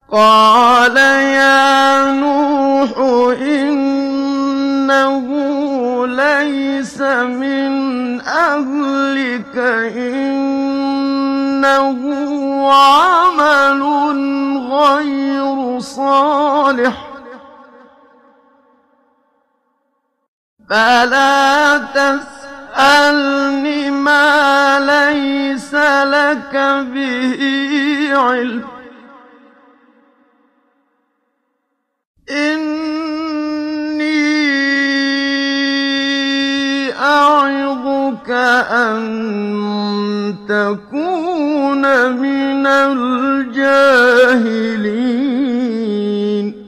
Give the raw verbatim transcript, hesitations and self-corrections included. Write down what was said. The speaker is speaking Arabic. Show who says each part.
Speaker 1: قَالَ يَا نُوحُ إِنَّهُ لَيْسَ مِنْ أَهْلِكَ ۖ إِنَّهُ عَمَلٌ غَيْرُ صَالِحٍ ۖ فَلَا تَسْأَلْنِ مَا لَيْسَ لَكَ بِهِ عِلْمٌ ۖ إِنِّي أَعِظُكَ أَن تَكُونَ مِنَ الْجَاهِلِينَ